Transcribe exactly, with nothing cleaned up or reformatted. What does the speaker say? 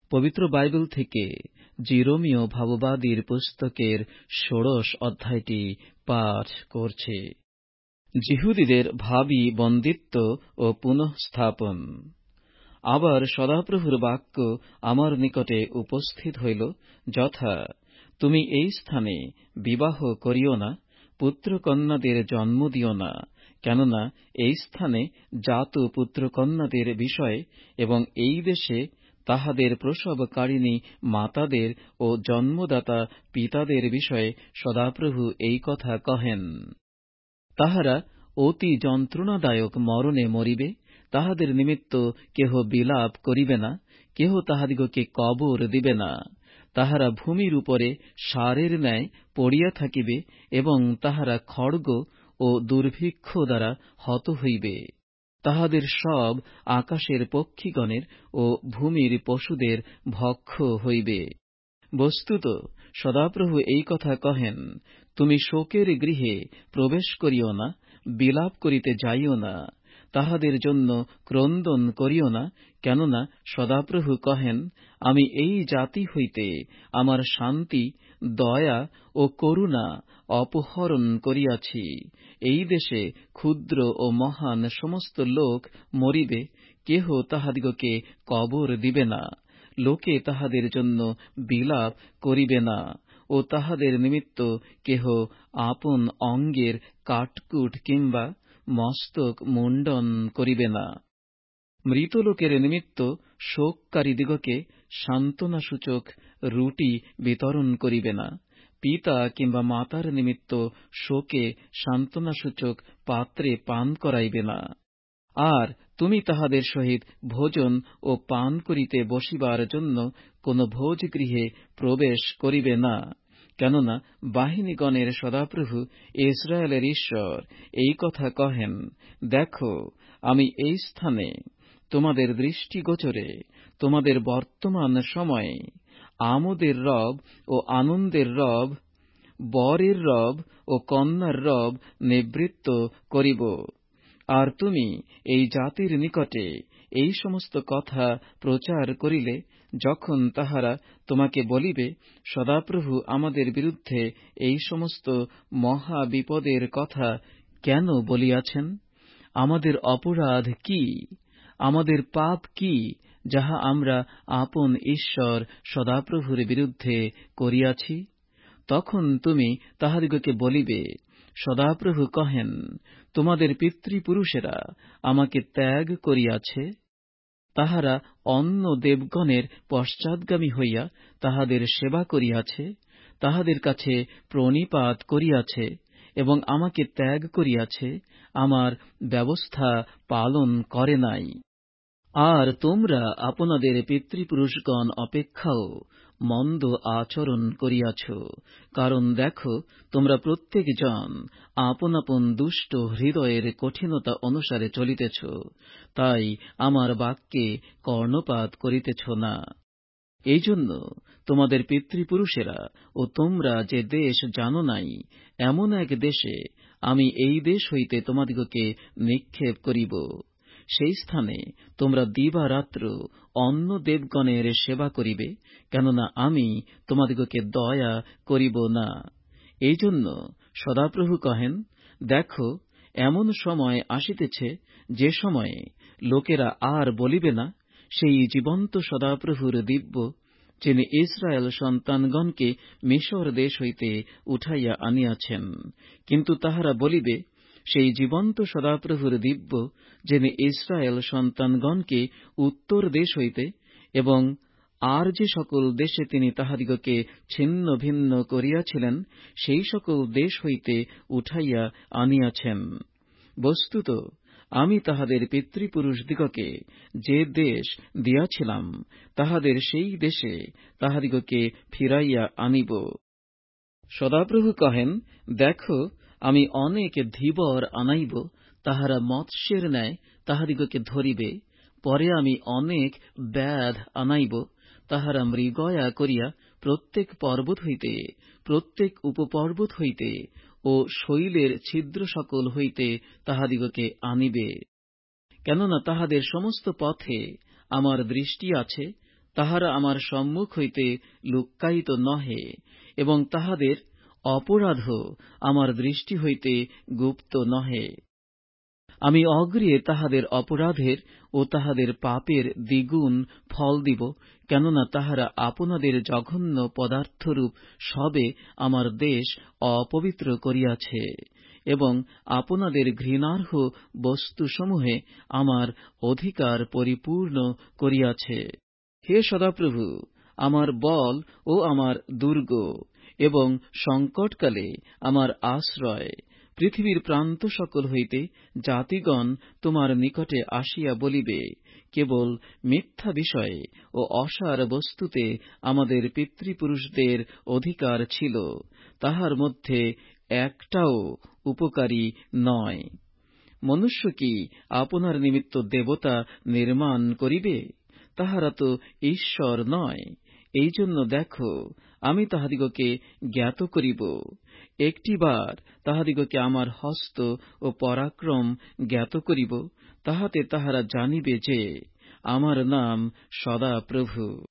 পবিত্র বাইবেল থেকে জিরোমীয় ভাববাদীর পুস্তকের ষোড়শ অধ্যায়টি পাঠ করছি। যিহুদীদের ভাবী বন্দিত্ব ও পুনঃস্থাপন। আবার সদাপ্রভুর বাক্য আমার নিকটে উপস্থিত হইল, যথা, তুমি এই স্থানে বিবাহ করিও না, পুত্রকন্যাদের জন্ম দিও না, কেননা এই স্থানে জাত পুত্রকন্যাদের বিষয়ে এবং এই দেশে তাহাদের প্রসবকারিণী মাতাদের ও জন্মদাতা পিতাদের বিষয়ে সদাপ্রভু এই কথা কহেন। তাহারা অতি যন্ত্রণাদায়ক মরণে মরিবে, তাহাদের নিমিত্ত কেহ বিলাপ করিবে না, কেহ তাহাদিগকে কবর দিবে না। তাহারা ভূমির উপরে সারের ন্যায় পড়িয়া থাকিবে এবং তাহারা খড়গ ও দুর্ভিক্ষ দ্বারা হত হইবে। তাহাদের সব আকাশের পক্ষীগণের ও ভূমির পশুদের ভক্ষ হইবে। বস্তুত সদাপ্রভু এই কথা কহেন, তুমি শোকের গৃহে প্রবেশ করিও না, বিলাপ করিতে যাইও না, তাহাদের জন্য ক্রন্দন করিও না, কেননা সদাপ্রভু কহেন, আমি এই জাতি হইতে আমার শান্তি, দয়া ও করুণা অপহরণ করিয়াছি। এই দেশে ক্ষুদ্র ও মহান সমস্ত লোক মরিবে, কেহ তাহাদিগকে কবর দিবে না, লোকে তাহাদের জন্য বিলাপ করিবে না ও তাহাদের নিমিত্ত কেহ আপন অঙ্গের কাটকুট কিংবা মস্তক মুণ্ডন করিবে না। মৃত লোকের নিমিত্ত শোককারীদিগকে সান্ত্বনাসূচক রুটি বিতরণ করিবে না, পিতা কিংবা মাতার নিমিত্ত শোকে সান্ত্বনাসূচক পাত্রে পান করাইবে না। আর তুমি তাহাদের সহিত ভোজন ও পান করিতে বসিবার জন্য কোন ভোজগৃহে প্রবেশ করিবে না, কেননা বাহিনীগণের সদাপ্রভু ইস্রায়েলের ঈশ্বর এই কথা কহেন, দেখো, আমি এই স্থানে তোমাদের দৃষ্টিগোচরে তোমাদের বর্তমান সময়ে আমোদের রব ও আনন্দের রব, বরের রব ও কন্যার রব নিবৃত্ত করিব। আর তুমি এই জাতির নিকটে এই সমস্ত কথা প্রচার করিলে, যখন তাহারা তোমাকে বলিবে, সদাপ্রভু আমাদের বিরুদ্ধে এই সমস্ত মহা বিপদের কথা কেন বলিয়াছেন? আমাদের অপরাধ কি, আমাদের পাপ কি, যাহা আমরা আপন ঈশ্বর সদাপ্রভুর বিরুদ্ধে করিয়াছি? তখন তুমি তাহাদিগকে বলিবে, সদাপ্রভু কহেন, তোমাদের পিতৃপুরুষেরা আমাকে ত্যাগ করিয়াছে। তাহারা অন্য দেবগণের পশ্চাৎগামী হইয়া তাহাদের সেবা করিয়াছে, তাহাদের কাছে প্রণিপাত করিয়াছে এবং আমাকে ত্যাগ করিয়াছে, আমার ব্যবস্থা পালন করে নাই। আর তোমরা আপনাদের পিতৃপুরুষগণ অপেক্ষাও মন্দ আচরণ করিয়াছ, কারণ দেখো, তোমরা প্রত্যেক জন আপন আপন দুষ্ট হৃদয়ের কঠিনতা অনুসারে চলিতেছ, তাই আমার বাক্যে কর্ণপাত করিতেছ না। এই জন্য তোমাদের পিতৃপুরুষেরা ও তোমরা যে দেশ জানো নাই, এমন এক দেশে আমি এই দেশ হইতে তোমাদিগকে নিক্ষেপ করিব। সেই স্থানে তোমরা দিবারাত্র অন্য দেবগণের সেবা করিবে, কেননা আমি তোমাদিগকে দয়া করিব না। এই জন্য সদাপ্রভু কহেন, দেখো, এমন সময় আসিতেছে, যে সময়ে লোকেরা আর বলিবে না, সেই জীবন্ত সদাপ্রভুর দিব্য, যিনি ইস্রায়েল সন্তানগণকে মিশর দেশ হইতে উঠাইয়া আনিয়াছেন, কিন্তু তাহারা বলিবে, সেই জীবন্ত সদাপ্রভুর দিব্য, যিনি ইস্রায়েল সন্তানগণকে উত্তর দেশ হইতে এবং আর যে সকল দেশে তিনি তাহাদিগকে ছিন্ন ভিন্ন করিয়াছিলেন, সেই সকল দেশ হইতে উঠাইয়া আনিয়াছেন। বস্তুত আমি তাহাদের পিতৃপুরুষদিগকে যে দেশ দিয়াছিলাম, তাহাদের সেই দেশে তাহাদিগকে ফিরাইয়া আনিব। সদাপ্রভু কহেন, দেখো, আমি অনেক ধীবর আনাইব, তাহারা মৎস্যের ন্যায় তাহাদিগকে ধরিবে। পরে আমি অনেক ব্যাধ আনাইব, তাহারা মৃগয়া করিয়া প্রত্যেক পর্বত হইতে, প্রত্যেক উপপর্বত হইতে ও শৈলের ছিদ্র সকল হইতে তাহাদিগকে আনিবে। কেননা তাহাদের সমস্ত পথে আমার দৃষ্টি আছে, তাহারা আমার সম্মুখ হইতে লুক্কায়িত নহে, এবং তাহাদের অপরাধও আমার দৃষ্টি হইতে গুপ্ত নহে। আমি অগ্রে তাহাদের অপরাধের ও তাহাদের পাপের দ্বিগুণ ফল দিব, কেননা তাহারা আপনাদের জঘন্য পদার্থরূপ সবে আমার দেশ অপবিত্র করিয়াছে, এবং আপনাদের ঘৃণার্হ বস্তুসমূহে আমার অধিকার পরিপূর্ণ করিয়াছে। হে সদাপ্রভু, আমার বল ও আমার দুর্গ, এবং সংকটকালে আমার আশ্রয়, পৃথিবীর প্রান্ত সকল হইতে জাতিগণ তোমার নিকটে আসিয়া বলিবে, কেবল মিথ্যা বিষয়ে ও অসার বস্তুতে আমাদের পিতৃপুরুষদের অধিকার ছিল, তাহার মধ্যে একটাও উপকারী নয়। মনুষ্য কি আপনার নিমিত্ত দেবতা নির্মাণ করিবে? তাহারা তো ঈশ্বর নয়। এই জন্য দেখো, আমি তাহাদিগকে জ্ঞাত করিব। একটিবার তাহাদিগকে আমার হস্ত ও পরাক্রম জ্ঞাত করিব, তাহাতে তাহারা জানিবে যে আমার নাম সদাপ্রভু।